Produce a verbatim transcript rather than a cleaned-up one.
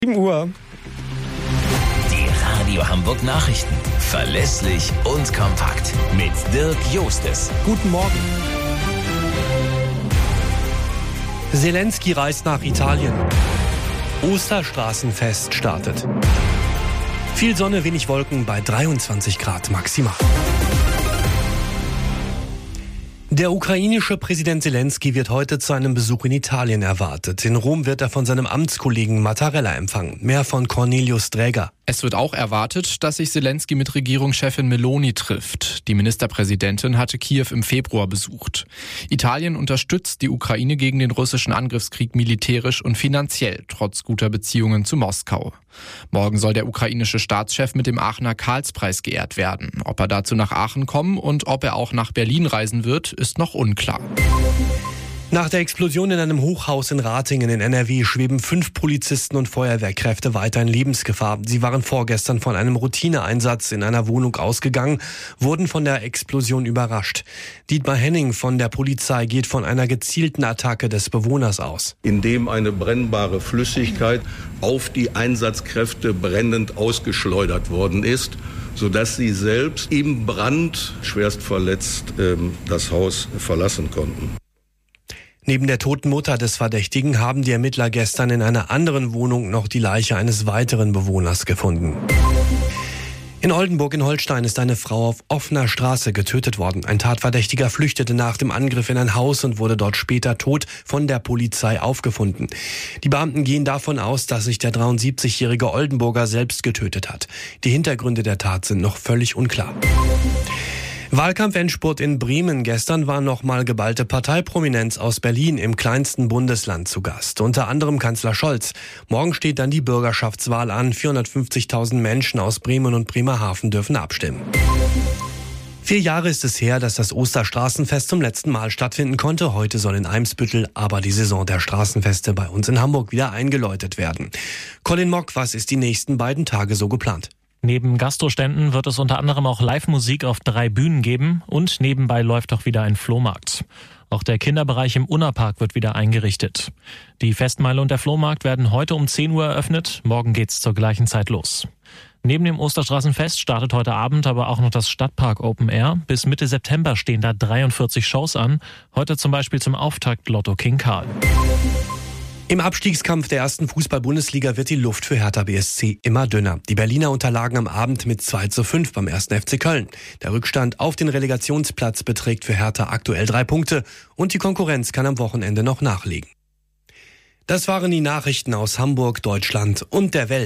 sieben Uhr. Die Radio Hamburg Nachrichten. Verlässlich und kompakt. Mit Dirk Jostes. Guten Morgen. Zelensky reist nach Italien. Osterstraßenfest startet. Viel Sonne, wenig Wolken bei dreiundzwanzig Grad maximal. Der ukrainische Präsident Zelensky wird heute zu einem Besuch in Italien erwartet. In Rom wird er von seinem Amtskollegen Mattarella empfangen. Mehr von Cornelius Dräger. Es wird auch erwartet, dass sich Zelensky mit Regierungschefin Meloni trifft. Die Ministerpräsidentin hatte Kiew im Februar besucht. Italien unterstützt die Ukraine gegen den russischen Angriffskrieg militärisch und finanziell, trotz guter Beziehungen zu Moskau. Morgen soll der ukrainische Staatschef mit dem Aachener Karlspreis geehrt werden. Ob er dazu nach Aachen kommen und ob er auch nach Berlin reisen wird, ist noch unklar. Nach der Explosion in einem Hochhaus in Ratingen in N R W schweben fünf Polizisten und Feuerwehrkräfte weiter in Lebensgefahr. Sie waren vorgestern von einem Routineeinsatz in einer Wohnung ausgegangen, wurden von der Explosion überrascht. Dietmar Henning von der Polizei geht von einer gezielten Attacke des Bewohners aus. Indem eine brennbare Flüssigkeit auf die Einsatzkräfte brennend ausgeschleudert worden ist, sodass sie selbst im Brand schwerst verletzt ähm, das Haus verlassen konnten. Neben der toten Mutter des Verdächtigen haben die Ermittler gestern in einer anderen Wohnung noch die Leiche eines weiteren Bewohners gefunden. In Oldenburg in Holstein ist eine Frau auf offener Straße getötet worden. Ein Tatverdächtiger flüchtete nach dem Angriff in ein Haus und wurde dort später tot von der Polizei aufgefunden. Die Beamten gehen davon aus, dass sich der dreiundsiebzigjährige Oldenburger selbst getötet hat. Die Hintergründe der Tat sind noch völlig unklar. Wahlkampf-Endspurt in Bremen. Gestern war nochmal geballte Parteiprominenz aus Berlin im kleinsten Bundesland zu Gast. Unter anderem Kanzler Scholz. Morgen steht dann die Bürgerschaftswahl an. vierhundertfünfzigtausend Menschen aus Bremen und Bremerhaven dürfen abstimmen. Vier Jahre ist es her, dass das Osterstraßenfest zum letzten Mal stattfinden konnte. Heute soll in Eimsbüttel aber die Saison der Straßenfeste bei uns in Hamburg wieder eingeläutet werden. Colin Mock, was ist die nächsten beiden Tage so geplant? Neben Gastroständen wird es unter anderem auch Live-Musik auf drei Bühnen geben und nebenbei läuft auch wieder ein Flohmarkt. Auch der Kinderbereich im Unna-Park wird wieder eingerichtet. Die Festmeile und der Flohmarkt werden heute um zehn Uhr eröffnet, morgen geht's zur gleichen Zeit los. Neben dem Osterstraßenfest startet heute Abend aber auch noch das Stadtpark Open Air. Bis Mitte September stehen da dreiundvierzig Shows an, heute zum Beispiel zum Auftakt Lotto King Karl. Im Abstiegskampf der ersten Fußball-Bundesliga wird die Luft für Hertha B S C immer dünner. Die Berliner unterlagen am Abend mit zwei zu fünf beim ersten F C Köln. Der Rückstand auf den Relegationsplatz beträgt für Hertha aktuell drei Punkte und die Konkurrenz kann am Wochenende noch nachlegen. Das waren die Nachrichten aus Hamburg, Deutschland und der Welt.